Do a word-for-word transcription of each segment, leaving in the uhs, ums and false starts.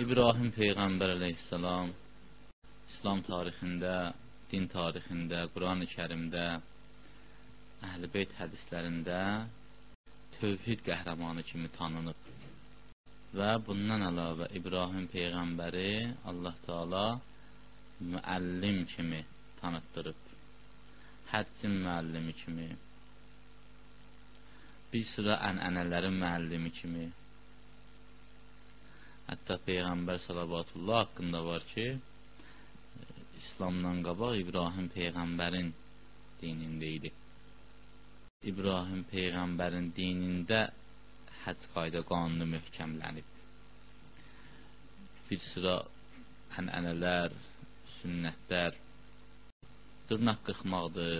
İbrahim Peyğəmbər əleyhissalam İslam tarixində, din tarixində, Quran-ı Kərimdə, Əhl-i Beyt hədislərində tövhid qəhrəmanı kimi tanınıb. Və bundan əlavə İbrahim Peyğəmbəri Allah Teala müəllim kimi tanıtdırıb. Həccin müəllimi kimi, bir sıra ənənələrin müəllimi kimi. Hətta Peyğəmbər salavatullah haqqında var ki, İslamdan qabaq İbrahim Peyğəmbərin dinində idi. İbrahim Peyğəmbərin dinində həcc qayda qanunu möhkəmlənib. Bir sıra ənənələr, sünnətlər, dırnaq qırxmaqdır,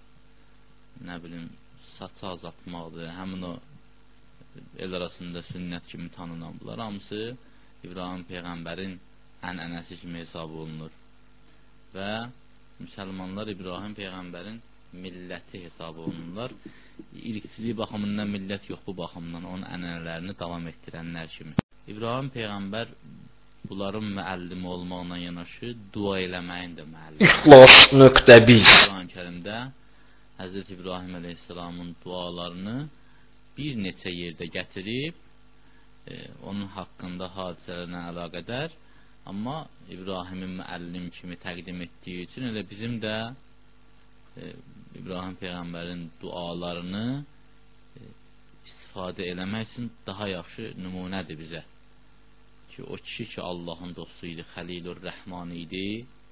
nə bilim, saçı azaltmaqdır, həmin o el arasında sünnət kimi tanınan bunlar hamısı İbrahim Peyğəmbərin ənənəsi kimi hesab olunur. Və müsəlmanlar İbrahim Peyğəmbərin milləti hesab olunurlar. İlkçilik baxımından millət yox, bu baxımdan onun ənənələrini davam etdirənlər kimi. İbrahim Peyğəmbər bunların müəllimi olmaqla yanaşı dua eləməyin də müəllimi. İxlas nöqtə biz. Quran-ı Kərimdə Həzrət İbrahim əleyhissalamın dualarını bir neçə yerdə gətirib, e, onun haqqında hadisələrlə əlaqədar, amma İbrahimin müəllim kimi təqdim etdiyi üçün elə bizim də e, İbrahim Peyğəmbərin dualarını e, istifadə eləmək üçün daha yaxşı nümunədir bizə. Ki, o kişi ki Allahın dostu idi, Xəlilur Rəhman idi.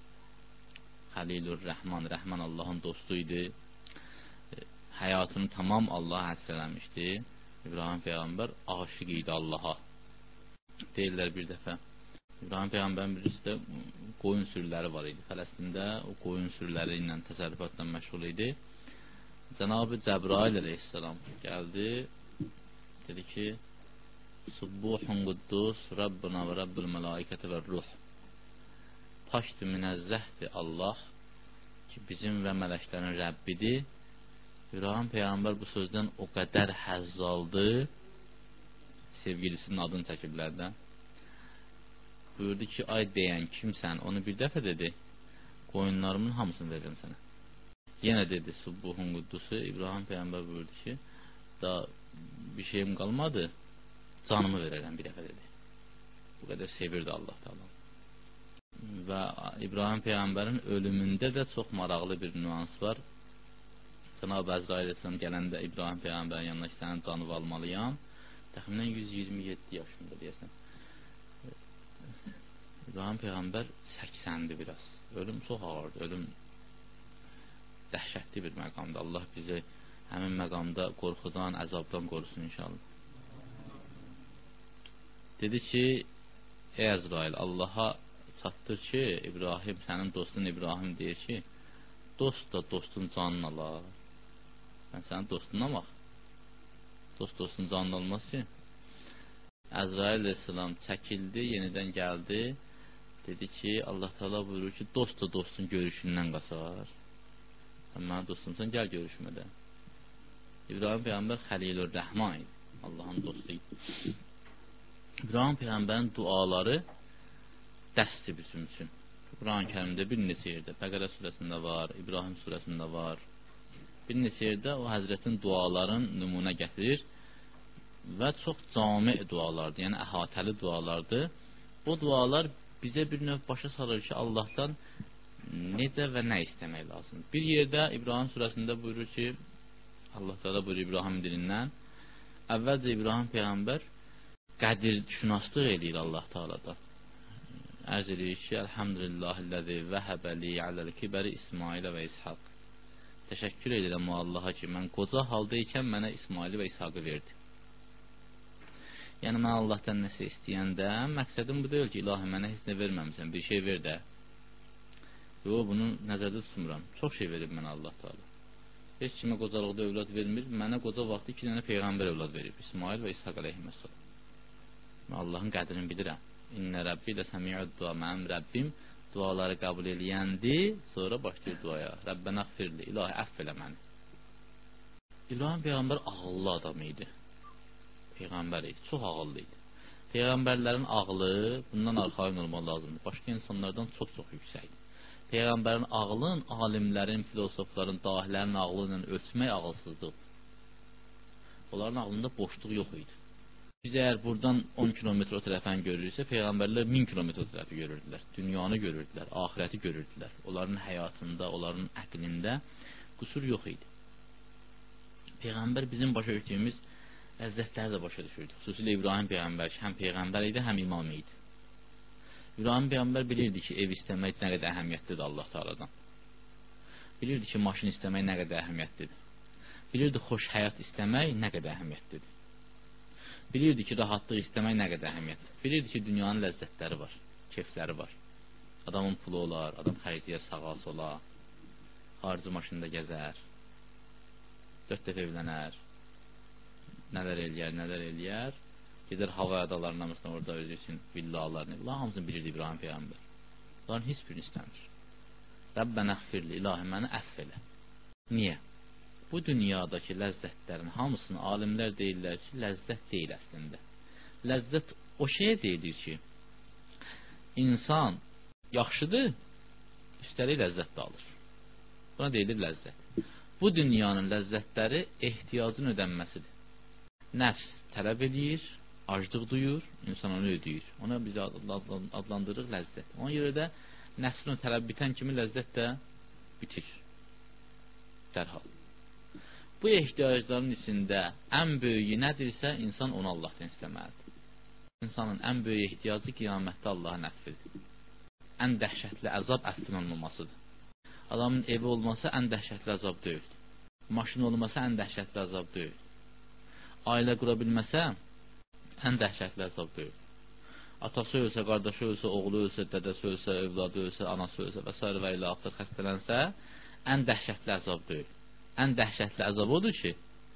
Xəlilur Rəhman, Rəhman Allahın dostu idi. Həyatını tamam Allaha həsr eləmişdi. İbrahim Peyğəmbər aşiq idi Allaha. Deyirlər bir dəfə, İbrahim Peyğəmbərin birisi də qoyun sürüləri var idi. Fələstində o qoyun sürüləri ilə təsərrüfatla məşğul idi. Cənab-ı Cəbrail əleyhissalam gəldi, dedi ki, Subbuhun Quddus, Rabbuna və Rabbul Mələikəti və Ruh. Paşdır, minəzzəhdir Allah ki, bizim və mələklərin Rəbbidir. İbrahim Peyğəmbər bu sözdən o qədər həzz aldı, sevgilisinin adını çəkiblər də. Buyurdu ki, ay deyən kimsən, onu bir dəfə dedi, qoyunlarımın hamısını verirəm sənə. Yenə dedi, Subbuhun Quddusu, İbrahim Peyğəmbər buyurdu ki, da bir şeyim qalmadı, canımı verərəm bir dəfə dedi. Bu qədər sevirdi Allah Teala. Və İbrahim Peyğəmbərin ölümündə də çox maraqlı bir nüans var. Cənab-ı Əzrail Əsələm gələndə İbrahim Peyğəmbərin yanına ki, sənin canını almalıyam. Təxminən yüz iyirmi yeddi yaşında deyəsən. İbrahim Peyğəmbər səksəndi biraz. Ölüm çox ağırdı. Ölüm dəhşətli bir məqamda. Allah bizi həmin məqamda qorxudan, əzabdan qorusun inşallah. Dedi ki, ey Əzrail, Allaha çatdır ki, İbrahim, sənin dostun İbrahim deyir ki, dost da dostun canını alar. Mən sənin dostuna bax. Dost dostun canını almaz ki. Əzrail əleyhissalam çəkildi, yenidən gəldi. Dedi ki, Allah Teala buyurur ki, dost da dostun görüşündən qaçar. Mənim dostumsan, gəl görüşmədə. İbrahim Peyğəmbər Xəlilur Rəhman idi. Allahın dostu idi. İbrahim Peyğəmbərin duaları dərsdir bizim üçün. Quran-ı Kərimdə bir neçə yerdə, Bəqərə surəsində var, İbrahim surəsində var. Bir neçə yerdə o Həzrətin duaların nümunə gətirir və çox cami dualardır, yəni əhatəli dualardır. Bu dualar bizə bir növ başa salır ki, Allahdan necə və nə istəmək lazım. Bir yerdə İbrahim surəsində buyurur ki, Allah Teala buyurur İbrahim dilindən, əvvəlcə İbrahim Peyğəmbər qədir şünaslıq eləyir Allah Teala'da. Ərz edir ki, Elhamdülillahilləzi vəhəbəli aləl kibəri İsmailə və İshaq. Təşəkkür edirəm o Allaha ki, mən qoca halda ikən mənə İsmaili və İshaqı verdi. Yəni, mən Allahdan nəsə istəyəndə, məqsədim bu deyil ki, ilahi mənə heç nə verməmişsən, bir şey ver də. Yox, bunu nəzərdə tutmuram. Çox şey verib mənə Allah Teala. Heç kimə qocalıqda övlad vermir, mənə qoca vaxtı iki dənə Peyğəmbər övlad verib, İsmail və İshaq əleyhissalam. Mən Allahın qədrini bilirəm. İnnə Rəbbi ilə səmiyyət dua, mənim Rəbbim duaları qəbul eləyəndi, sonra başlayır duaya. Rəbbənə əğfirli, ilahi əff elə məni. İbrahim Peyğəmbər ağıllı adam idi. Peyğəmbər idi, çox ağıllı idi. Peyğəmbərlərin ağlı bundan arxayın olmaq lazımdır. Başqa insanlardan çox-çox yüksəkdir. Peyğəmbərin ağlın, alimlərin, filosofların, dahilərin ağlı ilə ölçmək ağılsızlıqdır. Onların ağlında boşluq yox idi. Biz əgər buradan on kilometr o tərəfən görürüksə, Peyğəmbərlər min kilometr o tərəfi görürdülər. Dünyanı görürdülər, ahirəti görürdülər. Onların həyatında, onların əqlində qüsur yox idi. Peyğəmbər bizim başa düşdüyümüz ləzzətləri də başa düşürdü. Xüsusilə İbrahim Peyğəmbər ki, həm Peyğəmbər idi, həm imam idi. İbrahim Peyğəmbər bilirdi ki, ev istəmək nə qədər əhəmiyyətlidir Allah Teala'dan. Bilirdi ki, maşın istəmək nə qədər əhəmiyyətlidir. Bilirdi xoş həyat istəmək nə qədər əhəmiyyətlidir. Bilirdi ki, rahatlıq istəmək nə qədər əhəmiyyətlidir. Bilirdi ki, dünyanın ləzzətləri var, keyfləri var. Adamın pulu olar, adam xəritəyə sağa sola, xarici maşında gəzər, dörd dəfə evlənər, nələr eləyər, nələr eləyər, gedər hava adalarına, məsələn, orada özü üçün villalarını, bunlar hamısını bilirdi İbrahim Peyğəmbər. Bunların heç birini istəmir. Rəbbənə əxfirli, ilahi məni əff elə. Niyə? Bu dünyadakı ləzzətlərin hamısını alimlər deyirlər ki, ləzzət deyil əslində. Ləzzət o şeyə deyilir ki, insan yaxşıdır, üstəlik ləzzət də alır. Buna deyilir ləzzət. Bu dünyanın ləzzətləri ehtiyacın ödənməsidir. Nəfs tələb edir, aclıq duyur, insan onu ödəyir. Ona biz adlandırırıq ləzzət. Ona görə də nəfsin o tələb bitən kimi ləzzət də bitir. Dərhal. Bu ehtiyacların içində ən böyüyü nədirsə, insan onu Allahdan istəməlidir. İnsanın ən böyük ehtiyacı qiyamətdə Allahın əffidir. Ən dəhşətli əzab əffin olmamasıdır. Adamın evi olmasa ən dəhşətli əzab deyil. Maşın olmasa ən dəhşətli əzab deyil. Ailə qura bilməsə ən dəhşətli əzab deyil. Atası ölsə, qardaşı ölsə, oğlu ölsə, dədəsi ölsə, övladı ölsə, anası ölsə və s. və ilə axır xəstələnsə ən dəhşətli əzab deyil. Ən dəhşətli əzab odur ki,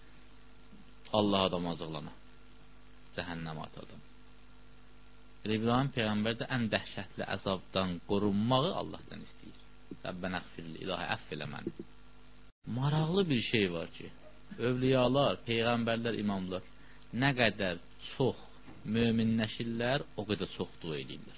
Allah adamı azıqlana. Cəhənnəm atı adam. İbrahim Peyğəmbər də ən dəhşətli əzabdan qorunmağı Allahdan istəyir. Rəbbənə əxfirli, ilahi əff elə məni. Maraqlı bir şey var ki, övliyalar, peyğəmbərlər, imamlar nə qədər çox möminləşirlər, o qədər çox dua edirlər.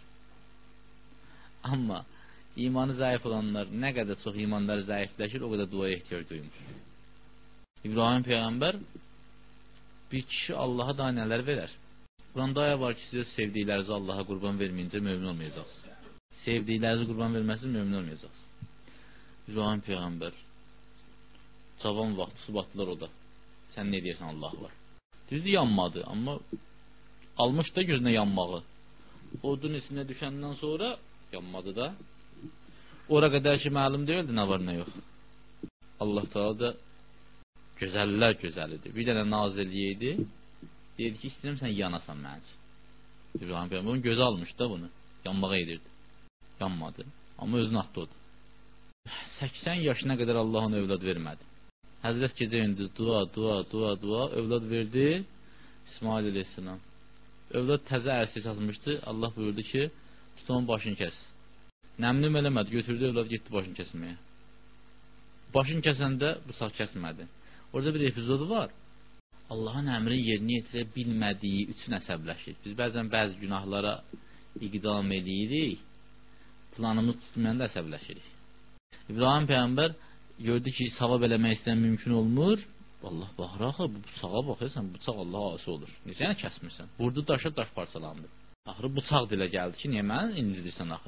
Amma imanı zəif olanlar nə qədər çox imanları zəifləşir, o qədər duaya ehtiyac duymur. İbrahim Peyğəmbər bir kişi Allaha da nələr verər. Quranda aya var ki, sizə sevdiklərinizi Allaha qurban verməyincə mömin olmayacaqsınız. Sevdiklərinizi qurban verməsiniz, mömin olmayacaqsınız. İbrahim Peyğəmbər cavan vaxt su batdılar o da. Sən nə deyirsən, Allah var. Düzdür, yanmadı, amma almış da gözünə yanmağı. Odun içinə düşəndən sonra yanmadı da. Ora qədər ki, məlum deyildi, nə var, nə yox. Allah Teala da gözəllər gözəlidir. Bir dənə nazilliyi idi. Deyirdi ki, istəyirəm sən yanasan məncə. İbrahim Peyğəmbər gözü almış da bunu. Yanmağa edirdi. Yanmadı. Amma özünü atdı odur. səksən yaşına qədər Allah ona övlad vermədi. Həzrət gecə indi dua, dua, dua, dua, övlad verdi İsmail əleyhissalam. Övlad təzə ərsiyə satmışdı. Allah buyurdu ki, tut onun başını kəs. Nəmlim eləmədi, götürdü övlad, getdi başını kəsməyə. Başını kəsəndə bıçaq kəsmədi. Orada bir epizodu var. Allahın əmri yerinə yetirə bilmədiyi üçün əsəbləşir. Biz bəzən bəzi günahlara iqdam edirik, planımız tutmayanda əsəbləşirik. İbrahim Peyğəmbər gördü ki, savab eləmək istəyən mümkün olmur. Allah baxır, axı, bu bıçağa baxırsan, bıçaq Allah ası olur. Necə yəni kəsmirsən? Vurdu daşa, daş parçalandı. Axırı bıçaq dilə gəldi ki, niyə mənə incidirsən axı?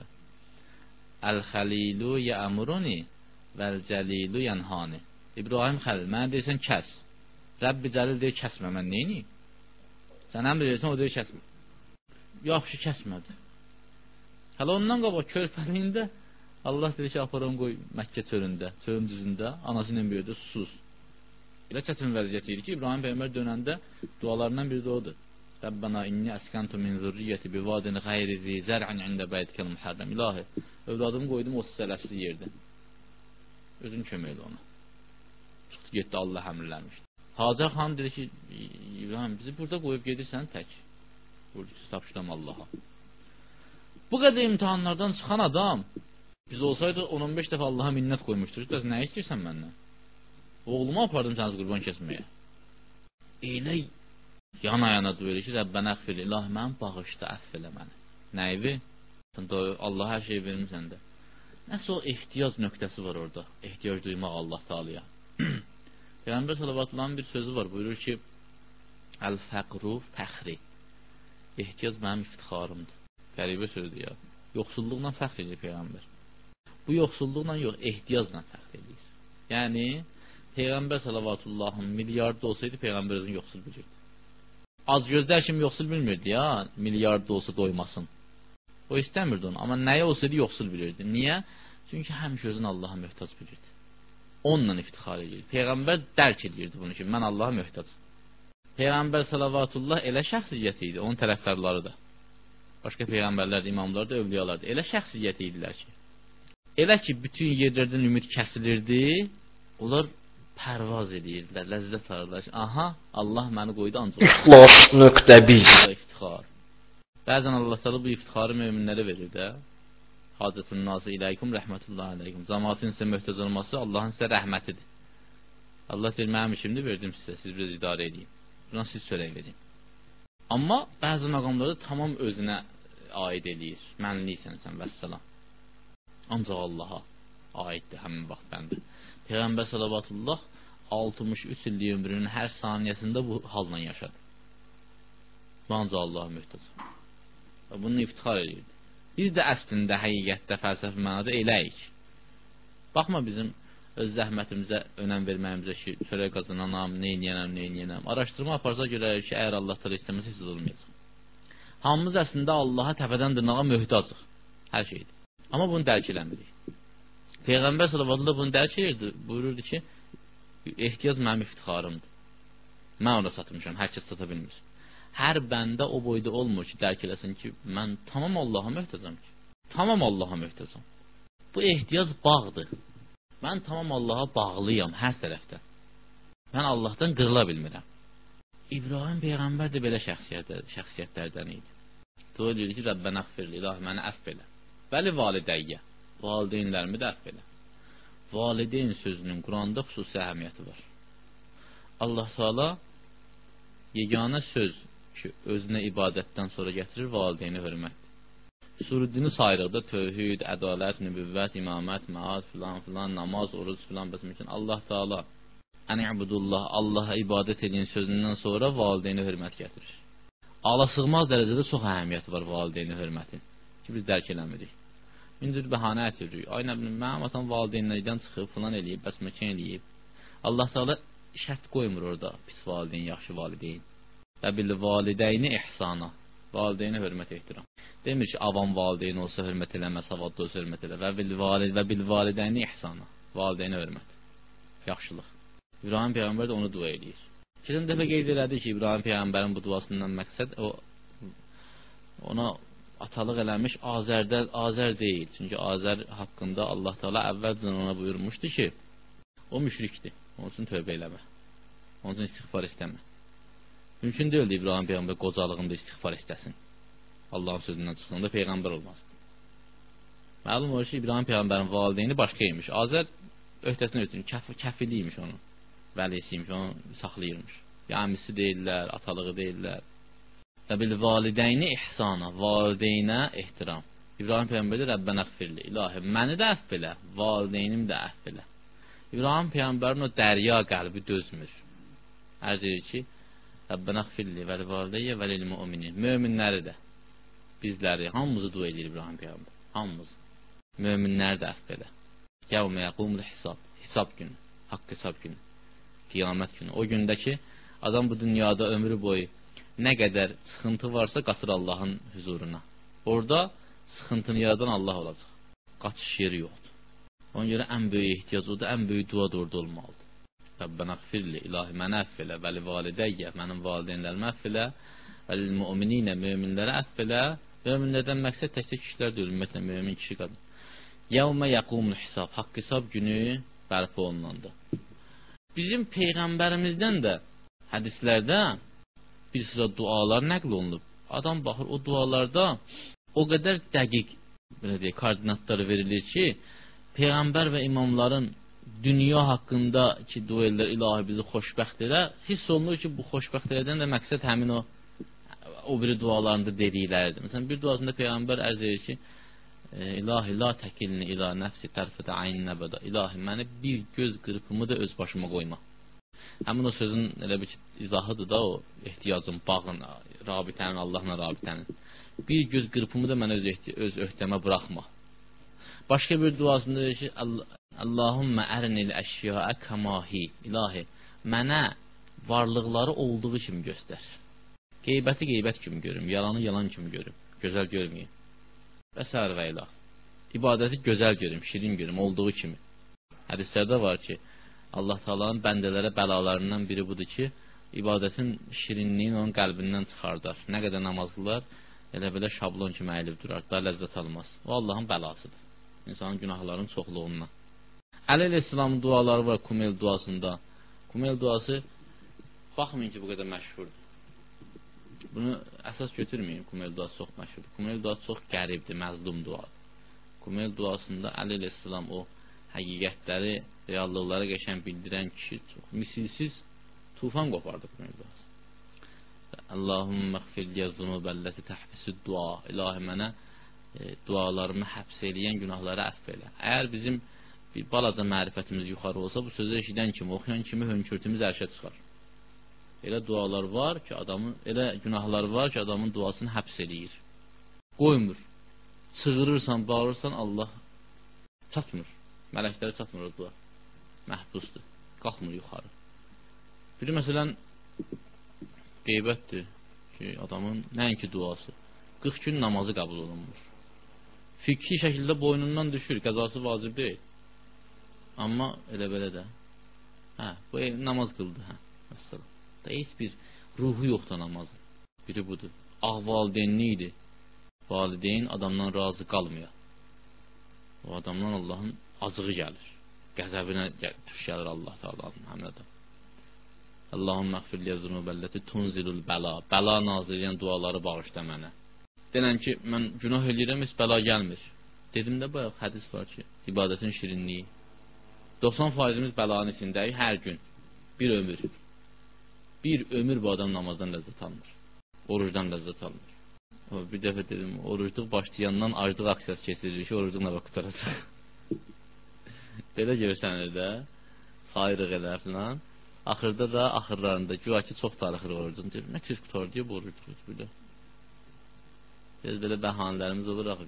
Əl-xəlilu yəmuruni vəl-cəlilu yənhani. İbrahim Xəlil, mənə deyirsən, kəs. Rəbbi Cəlil deyir, kəsmə, mən neyini? Sən əmr edirsən, o deyir, kəsmə. Yaxşı, kəsmədi. Hələ ondan qabaq körpəliyində Allah deyir ki, aparan qoy Məkkə çölündə, çölün düzündə, anası ilə bir yerdə susuz. Elə çətin vəziyyət idi ki, İbrahim Peyğəmbər dönəndə dualarından biri də odur. Rəbbənə inni əskantu min zürriyyəti bi vadin xəyri zi zər'in ində bəytikəl mühərrəm. İlahi, övladımı qoydum otuz sələfsiz yerdə. Özün kömək elə ona. Çıxdı, getdi, Allah əmrləmişdi. Hacar xanım dedi ki, İbrahim, bizi burada qoyub gedirsən tək. Burada tapşıram Allaha. Bu qədər imtihanlardan çıxan adam, biz olsaydı on on beş dəfə Allaha minnət qoymuşdur. Nə istəyirsən məndən? Oğlumu apardım sənsiz qurban kəsməyə. Elə Yana-yana dua edir ki, Rəbbənə əğfir, ilahi mən bağışda, əff elə məni. Nəyivi? Allah hər şeyi vermirsən də. Nəsə o ehtiyac nöqtəsi var orada. Ehtiyac duymaq Allah Teala'ya. Peyğəmbər sallallahu bir sözü var. Buyurur ki, Əl-fəqru fəxri. Ehtiyac mənim iftixarımdır. Qəribə sözdür ya. Yoxsulluqla fəxr edir Peyğəmbər. Bu yoxsulluqla yox, ehtiyacla fəxr edir. Yəni, Peyğəmbər sallallahu milyardı olsaydı, Peyğəmbər özünü yoxsul bilirdi. Az gözlər kimi yoxsul bilmirdi ya, milyardı olsa doymasın. O istəmirdi onu, amma nəyə olsaydı yoxsul bilirdi. Niyə? Çünki həmişə özünü Allaha möhtac bilirdi. Onunla iftixar edirdi. Peyğəmbər dərk edirdi bunu ki, mən Allaha möhtacım. Peyğəmbər salavatullah elə şəxsiyyət idi, onun tərəfdarları da. Başqa peyğəmbərlər də, imamlar da, övliyalar da elə şəxsiyyət idilər ki, elə ki, bütün yerlərdən ümid kəsilirdi, onlar pərvaz edirdilər, ləzzət alırlar ki, aha, Allah məni qoydu ancaq. İxlas nöqtə biz. İftixar. Bəzən Allah təala bu iftixarı möminlərə verir də. Hacətun nası iləykum rəhmətullahi aleykum. Cəmaətin sizə möhtac olması Allahın sizə rəhmətidir. Allah deyir, mənim işimdir, verdim sizə, siz biraz idarə edin. Buna siz söyləyin edin. Amma bəzi məqamlarda tamam özünə aid edir. Mənliksən sən, vəssalam. Ancaq Allaha aiddir həmin vaxt bəndə. Peyğəmbər salavatullah altmış üç illik ömrünün hər saniyəsində bu halla yaşadı. Ancaq Allaha möhtac. Bunu iftixar edirdi. Biz də əslində, həqiqətdə, fəlsəfi mənada eləyik. Baxma bizim öz zəhmətimizə önəm verməyimizə ki, çörək qazananam, neyniyənəm, neyniyənəm. Araşdırma aparsa görərik ki, əgər Allah təala istəməsə siz olmayacaq. Hamımız əslində Allaha təpədən dırnağa möhtacıq. Hər şeydir. Amma bunu dərk eləmirik. Peyğəmbər sallallahu bunu dərk edirdi. Buyururdu ki, ehtiyac mənim iftixarımdır. Mən ona satmışam, hər kəs sata bilmir. Hər bəndə o boyda olmur ki, dərk eləsin ki, mən tamam Allaha möhtacam ki. Tamam Allaha möhtacam. Bu ehtiyac bağdır. Mən tamam Allaha bağlıyam hər tərəfdən. Mən Allahdan qırıla bilmirəm. İbrahim Peyğəmbər də belə şəxsiyyətlərdən idi. Dua edir ki, Rəbbənə əğfirli, ilahi məni əff elə. Bəli validəyyə, valideynlərimi də əff elə. Valideyn sözünün Quranda xüsusi əhəmiyyəti var. Allah Teala yeganə söz ki, özünə ibadətdən sonra gətirir, valideyni hörmət. Surudini sayırıqda tövhid, ədalət, nübüvvət, imamət, məad, filan, filan, namaz, oruc, filan, bəs mümkün. Allah Teala ən-ibudullah, Allaha ibadət edin sözündən sonra valideyni hörmət gətirir. Ala sığmaz dərəcədə çox əhəmiyyəti var valideyni hörmətin ki, biz dərk eləmirik. Mündür bəhanə ətiririk. Ay nə bilim, mənim atam valideynlərdən çıxıb, filan eləyib, bəs məkən eləyib. Allah Teala şərt qoymur orada, pis valideyn, yaxşı valideyn. Və bil valideyni ihsana, valideyni hörmət ehtiram. Demir ki, avam valideyn olsa hörmət eləmə, savadlı olsa hörmət elə. Və bil, valid, və bil valideyni ihsana, valideyni hörmət, yaxşılıq. İbrahim Peyğəmbər də onu dua edir. Keçən dəfə qeyd elədi ki, İbrahim Peyğəmbərin bu duasından məqsəd o, ona atalıq eləmiş Azərdə, Azər deyil. Çünki Azər haqqında Allah Teala əvvəlcən ona buyurmuşdu ki, o müşrikdir. Onun üçün tövbə eləmə. Onun üçün istiğfar istəmə. Mümkün deyildi İbrahim Peyğəmbər qocalığında istiğfar istəsin. Allahın sözündən çıxsında Peyğəmbər olmazdı. Məlum olur ki, İbrahim Peyğəmbərin valideyni başqa imiş. Azər öhdəsindən ötürün, kəf kəfiliymiş onun. Vəlisiymiş, onu saxlayırmış. Ya əmisi deyirlər, atalığı deyirlər. Və bil valideyni ihsana, valideynə ehtiram. İbrahim Peyğəmbər də Rəbbənə əğfirli, ilahi, məni də əff elə, valideynim də əff elə. İbrahim Peyğəmbərin o dərya qəlbi dözmür. Ərz edir ki, Rəbbənə əğfirli vəl valideyyə vəlil mü'minin. Möminləri də, bizləri, hamımızı dua edir İbrahim Peyğəmbər. Hamımız. Möminləri də əff elə. Yəvmə yəqumul hisab. Hisab günü, haqq hesab günü. Qiyamət günü. O gündə ki, adam bu dünyada ömrü boyu nə qədər sıxıntı varsa qatır Allahın huzuruna. Orada sıxıntını yaradan Allah olacaq. Qaçış yeri yoxdur. Ona görə ən böyük ehtiyac odur, ən böyük dua da orada olmalıdır. Rəbbənə əğfirli, ilahi mənə əff elə, vəli validəyyə, mənim valideynlərimə əff elə, vəlil mü'mininə, möminlərə əff elə. Möminlərdən məqsəd təkcə kişilər deyil, ümumiyyətlə mömin kişi qadın. Yəvmə yəqumul hisab, haqq hesab günü bərpa olunanda. Bizim Peyğəmbərimizdən də hədislərdə bir sıra dualar nəql olunub. Adam baxır, o dualarda o qədər dəqiq belə deyək, koordinatları verilir ki, Peyğəmbər və imamların dünya haqqında ki, dua edirlər, ilahi bizi xoşbəxt elə, hiss olunur ki, bu xoşbəxt elədən də məqsəd həmin o o biri dualarında dedikləridir. Məsələn, bir duasında Peyğəmbər ərz edir ki, İlahi, la təkilni ilah nəfsi tərfədə ayn nəbədə. İlahi, məni bir göz qırpımı da öz başıma qoyma. Həmin o sözün elə bir ki, izahıdır da o ehtiyacın, bağın, rabitənin, Allahla rabitənin. Bir göz qırpımı da mənə öz, öz öhdəmə buraxma. Başqa bir duasında deyir ki, Allahümmə ərnil əşyaə kəmahi. İlahi, mənə varlıqları olduğu kimi göstər. Qeybəti qeybət kimi görüm, yalanı yalan kimi görüm, gözəl görməyim. Və sər və ilah. İbadəti gözəl görüm, şirin görüm, olduğu kimi. Hədislərdə var ki, Allah Taala'nın bəndələrə bəlalarından biri budur ki, ibadətin şirinliyini onun qəlbindən çıxardar. Nə qədər namazlılar elə belə şablon kimi əyilib durar, daha ləzzət almaz. O Allahın bəlasıdır. İnsanın günahlarının çoxluğundan. Əli əleyhissalamın duaları var Kumel duasında. Kumel duası baxmayın ki, bu qədər məşhurdur. Bunu əsas götürməyin, Kumel duası çox məşhurdur. Kumel duası çox qəribdir, məzlum duadır. Kumel duasında Əli əleyhissalam o həqiqətləri, reallıqları qəşən bildirən kişi çox misilsiz tufan qopardı Kumel duası. Allahümmə xfirliyə zunubəlləti təhbisü dua. İlahi mənə e, dualarımı həbs eləyən günahları əff elə. Əgər bizim bir balaca mərifətimiz yuxarı olsa, bu sözü eşidən kimi, oxuyan kimi hönkürtümüz ərşə çıxar. Elə dualar var ki, adamın, elə günahlar var ki, adamın duasını həbs eləyir. Qoymur. Çığırırsan, bağırırsan, Allah çatmır. Mələkləri çatmır o dua. Məhbusdur. Qalxmır yuxarı. Biri məsələn qeybətdir ki, adamın nəinki duası. qırx gün namazı qəbul olunmur. Fikri şəkildə boynundan düşür, qəzası vacib deyil. Amma elə belə də. Hə, bu namaz qıldı, hə. Əssalam. Da heç bir ruhu yoxdur namazın. Biri budur. Ağ valideynli idi. Valideyn adamdan razı qalmıyor. O adamdan Allahın acığı gəlir. Qəzəbinə tuş gəlir Allah Taala'nın həmin adam. Allahümmə xfirliyə zunubəlləti tunzilul bəla. Bəla nazil edən duaları bağışla mənə. Denən ki, mən günah eləyirəm, heç bəla gəlmir. Dedim də bayaq hədis var ki, ibadətin şirinliyi. doxsan faizimiz bəlanın içindəyik hər gün. Bir ömür. Bir ömür bu adam namazdan ləzzət almır. Orucdan ləzzət almır. O, bir dəfə dedim, orucluq başlayandan aclıq aksiyası keçirilir ki, orucluqla vaxt tutaracaq. Belə görsənir də, sayırıq elə filan. Axırda da, axırlarında güya ki, çox tarixir orucun. Deyir, nə tez qutar deyə bu orucluq belə. Biz belə bəhanələrimiz olur axı.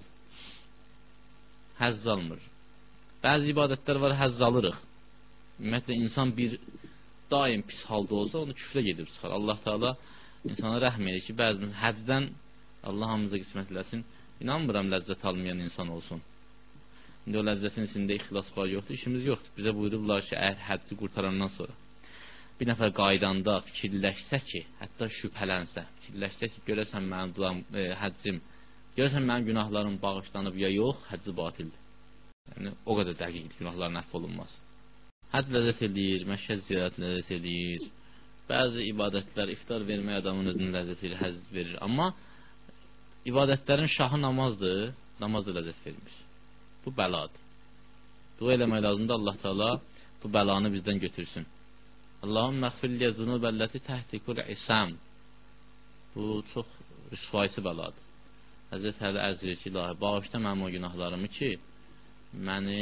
Həzz almır. Bəzi ibadətlər var, həzz alırıq. Ümumiyyətlə, insan bir daim pis halda olsa, onu küfrə gedib çıxar. Allah Teala insana rəhm edir ki, bəzimiz həzzdən Allah hamımıza qismət eləsin. İnanmıram ləzzət almayan insan olsun. İndi o ləzzətin içində ixlas var, yoxdur, işimiz yoxdur. Bizə buyururlar ki, əgər hədzi qurtarandan sonra bir nəfər qaydanda fikirləşsə ki, hətta şübhələnsə, fikirləşsə ki, görəsən mənim duam, e, həccim, görəsən mənim günahlarım bağışlanıb ya yox, hədzi batildir. Yəni, o qədər dəqiq günahların əff olunmaz. Hədd ləzzət eləyir, məşhəd ziyarət ləzzət eləyir, bəzi ibadətlər, iftar vermək adamın özünün ləzzət eləyir, həzz verir. Amma ibadətlərin şahı namazdır, namaz da ləzzət vermir. Bu bəladır. Dua eləmək lazımdır, Allah Teala bu bəlanı bizdən götürsün. Allahümmə xfirliyə zunubəlləti təhtikul isam. Bu çox rüsvayçı bəladır. Həzrət Əli ərz edir ki, ilahi, bağışla mənim o günahlarımı ki, məni,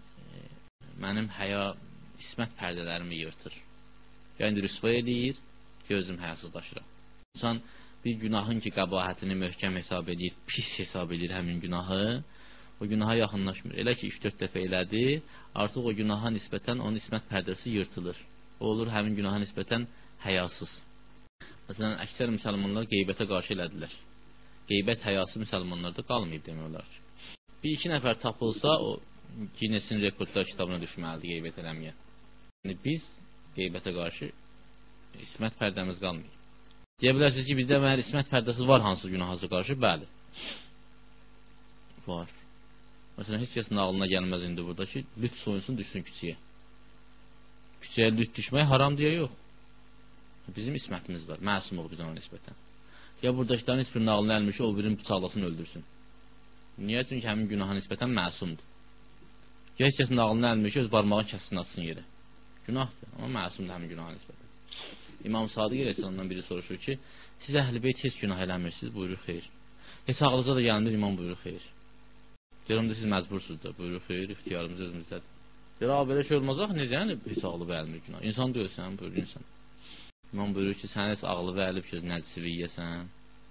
mənim həya ismət pərdələrimi yırtır. Yəni, rüsva eləyir, gözüm həyasızlaşıram. İnsan bir günahın ki, qəbahətini möhkəm hesab edir, pis hesab edir həmin günahı, o günaha yaxınlaşmır. Elə ki, üç dörd dəfə elədi, artıq o günaha nisbətən onun ismət pərdəsi yırtılır. O olur həmin günaha nisbətən həyasız. Məsələn, əksər müsəlmanlar qeybətə qarşı elədilər. Qeybət həyası müsəlmanlarda qalmayıb demək olar ki. Bir iki nəfər tapılsa, o Guinness-in rekordlar kitabına düşməlidir qeybət eləməyən. Yəni, biz qeybətə qarşı ismət pərdəmiz qalmayıb. Deyə bilərsiniz ki, bizdə məgər ismət pərdəsi var hansı günahıza qarşı? Bəli. Var. Məsələn, heç kəsin ağlına gəlməz indi burada ki, lüt soyunsun, düşsün küçəyə. Küçəyə lüt düşmək haram deyə yox. Bizim ismətimiz var, məsumuq biz ona nisbətən. Ya buradakıların heç birinin ağlına gəlmir ki, o birini bıçaqlasın, öldürsün. Niyə? Çünki həmin günaha nisbətən məsumdur. Ya heç kəsin ağlına gəlmir ki, öz barmağını kəssin, atsın yerə. Günahdır, amma məsumdur həmin günaha nisbətən. İmam Sadiq əleyhissalamdan biri soruşur ki, siz əhl-i-beyt heç günah eləmirsiniz, buyurur, xeyr. Heç ağlınıza da gəlmir, imam buyurur, xeyr. Deyirəm də siz məcbursunuz da, buyurur, xeyr, ixtiyarımız özümüzdədir. Deyir, abi, belə şey olmaz, axı, necə, yəni, heç ağlı bəyəlmir günah. İnsan deyilsən, buyurur insan. İmam buyurur ki, sən heç ağlı bəyəlib ki, nəcisivi yiyəsən.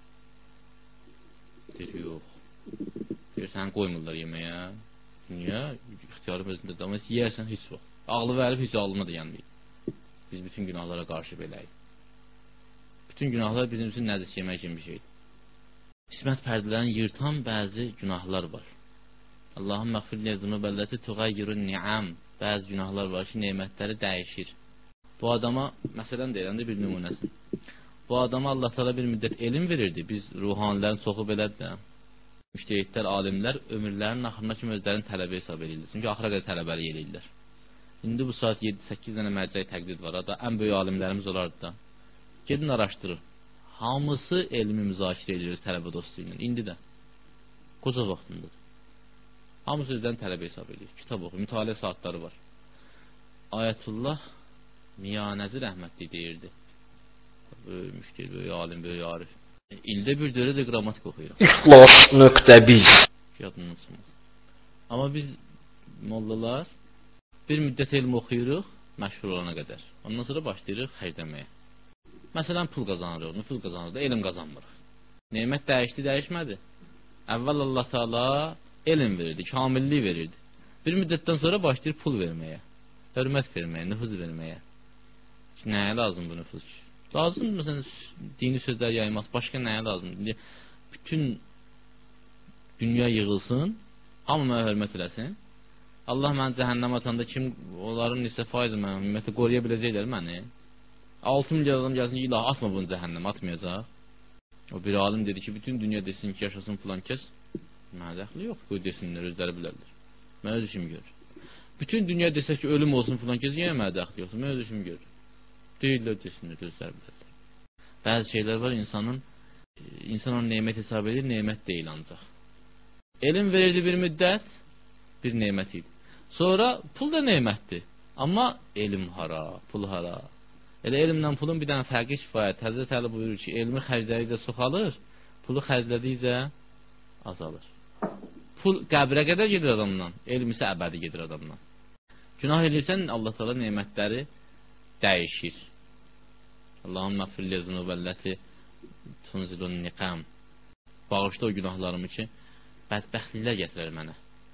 Deyir, yox. Deyir, sən qoymurlar yeməyə. Niyə? İxtiyarım özündədir, amma yiyərsən, heç vaxt. Ağlı bəyəlib, heç ağlına da gəlməyib. Biz bütün günahlara qarşı beləyik. Bütün günahlar bizim üçün nəcis yemək kimi bir şeydir. İsmət pərdələrini yırtan bəzi günahlar var. Allahın məğfirliyə zunubəlləti tuğayyirun ni'am. Bəzi günahlar var ki, neymətləri dəyişir. Bu adama, məsələn deyilən də bir nümunəsin. Bu adama Allah təala bir müddət elm verirdi. Biz ruhanilərin çoxu belədir də. Müştəhidlər, alimlər ömürlərinin axırına kimi özlərini tələbə hesab edirlər. Çünki axıra qədər tələbəlik edirlər. İndi bu saat yeddi səkkiz dənə mərcəy təqlid var. Hatta ən böyük alimlərimiz olardı da. Gedin araşdırın. Hamısı elmi müzakirə edilir tələbə dostu ilə. İndi də. Qoca vaxtındadır. Hamısı özlərini tələbə hesab edir. Kitab oxuyur. Mütaliə saatları var. Ayətullah Miyanəzi rəhmətli deyirdi. Böyük müştəhid, böyük alim, böyük arif. İldə bir dörə də qrammatik oxuyuram. İxlas nöqtə biz. Yadını unutmaz. Amma biz mollalar bir müddət elm oxuyuruq, məşhur olana qədər. Ondan sonra başlayırıq xərcləməyə. Məsələn, pul qazanırıq, nüfuz qazanırıq, elm qazanmırıq. Neymət dəyişdi, dəyişmədi. Əvvəl Allah Teala elm verirdi, kamillik verirdi. Bir müddətdən sonra başlayır pul verməyə, hörmət verməyə, nüfuz verməyə. Nəyə lazım bu nüfuz? Lazım, məsələn, dini sözlər yayılmaz, başqa nəyə lazımdır? Bütün dünya yığılsın, hamı mənə hörmət eləsin. Allah mən cəhənnəm atanda kim, onların neçə faiz mənə ümməti qoruya biləcəklər məni? altı milyar adam gəlsin ki, ilah atma bunu cəhənnəm, atmayacaq. O bir alim dedi ki, bütün dünya desin ki, yaşasın filan kəs. Mənə dəxli yox, qoy desinlər, özləri bilərlər. Mən öz işimi görür. Bütün dünya desə ki, ölüm olsun filan kəs, yenə mənə dəxli yoxsun, mən öz işimi görür. Deyirlər, desinlər, özləri bilərlər. Bəzi şeylər var, insanın, insan onu neymət hesab edir, neymət deyil ancaq. Elm verirdi bir müddət, bir neymət idi. Sonra pul da neymətdir. Amma elm hara, pul hara. Elə elmlə pulun bir dənə fərqi kifayət. Həzrət Əli buyurur ki, elmi xərclədikcə çoxalır, pulu xərclədikcə azalır. Pul qəbrə qədər gedir adamdan, elm isə əbədi gedir adamdan. Günah edirsən, Allah Teala neymətləri dəyişir. Allahın məğfirliyə zunubəlləti tunzilun niqam. Bağışda o günahlarımı ki, bədbəxtliklər gətirir mənə.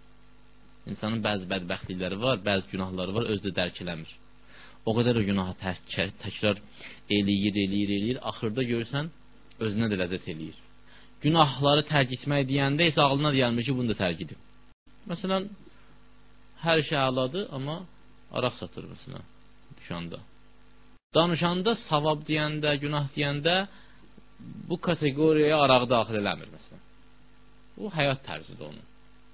İnsanın bəzi bədbəxtlikləri var, bəzi günahları var, özü də dərk eləmir. O qədər o günahı tək, təkrar eləyir, eləyir, eləyir. Axırda görürsən, özünə də ləzzət eləyir. Günahları tərk etmək deyəndə heç ağlına deyəlmir ki, bunu da tərk edib. Məsələn, hər şey əladır, amma araq satır, məsələn, dükanda. Danışanda, savab deyəndə, günah deyəndə bu kateqoriyaya araq daxil eləmir, məsələn. Bu həyat tərzidir onun.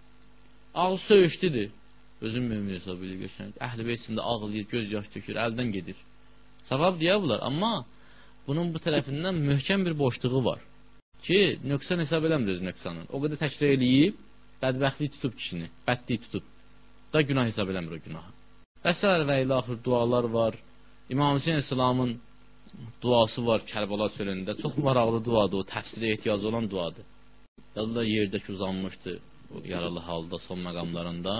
Ağ söyüşdüdür. Özün mümin hesab edir, geçən. Əhl-i beyt içində ağlayır, göz yaş tökür, əldən gedir. Savab deyə bilər, amma bunun bu tərəfindən möhkəm bir boşluğu var. Ki, nöqsan hesab eləmir öz nöqsanın. O qədər təkrar eləyib, bədbəxtlik tutub kişini, bədlik tutub. Da günah hesab eləmir o günahı. Əsər və ilə axır dualar var. İmam Hüseyin İslamın duası var Kərbəla çölündə. Çox maraqlı duadır, o təfsirə ehtiyacı olan duadır. Yadda yerdəki uzanmışdı o yaralı halda son məqamlarında.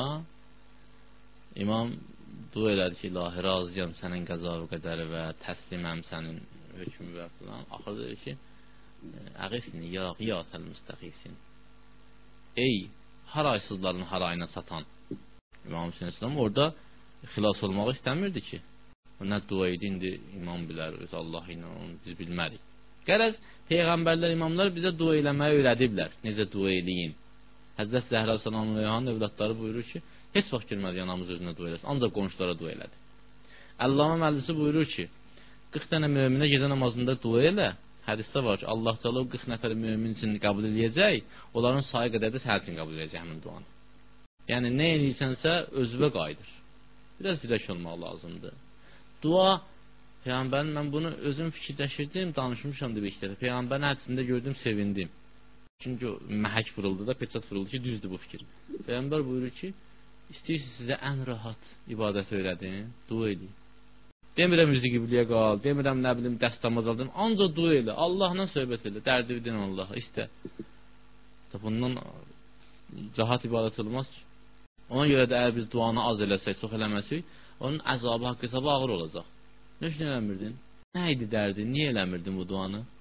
İmam dua elədi ki, ilahi razıyam sənin qəza və qədəri və təsliməm sənin hökmü və filan. Axırda dedi ki, əqifni ya qiyatəl müstəqisin. Ey haraysızların harayına satan. İmam Hüseyin İslam orada xilas olmağı istəmirdi ki. O nə dua idi, indi imam bilər, öz Allah ilə onu biz bilmərik. Qərəz, Peyğəmbərlər, imamlar bizə dua eləməyi öyrədiblər. Necə dua eləyin? Həzrət Zəhra Salamın Reyhanın övladları buyurur ki, heç vaxt girmədi yanamız özünə dua eləsin, ancaq qonşulara dua elədi. Əllamə müəllisi buyurur ki, qırx dənə möminə gecə namazında dua elə, hədisdə var ki, Allah Teala qırx nəfər mömin üçün qəbul edəcək, onların sayı qədər də sənin üçün qəbul edəcək həmin duanı. Yəni, nə edirsənsə, özünə qayıdır. Biraz zirək olmaq lazımdır. Dua, Peyğəmbərin, mən bunu özüm fikirləşirdim, danışmışam deməkdir. Peyğəmbərin hədisində gördüm, sevindim. Çünki məhək vuruldu da, peçat vuruldu ki, düzdür bu fikir. Peyğəmbər buyurur ki, İstəyirsiniz sizə ən rahat ibadət öyrədim, dua edin. Demirəm üzü qibliyə qal, demirəm nə bilim dəstəmaz aldım, ancaq dua elə, Allahla söhbət elə, dərdi edin Allaha, istə. Bundan rahat ibadət olmaz ki. Ona görə də əgər biz duanı az eləsək, çox eləməsək, onun əzabı, haqq hesabı ağır olacaq. Nə üçün eləmirdin? Nə idi dərdi? Niyə eləmirdin bu duanı?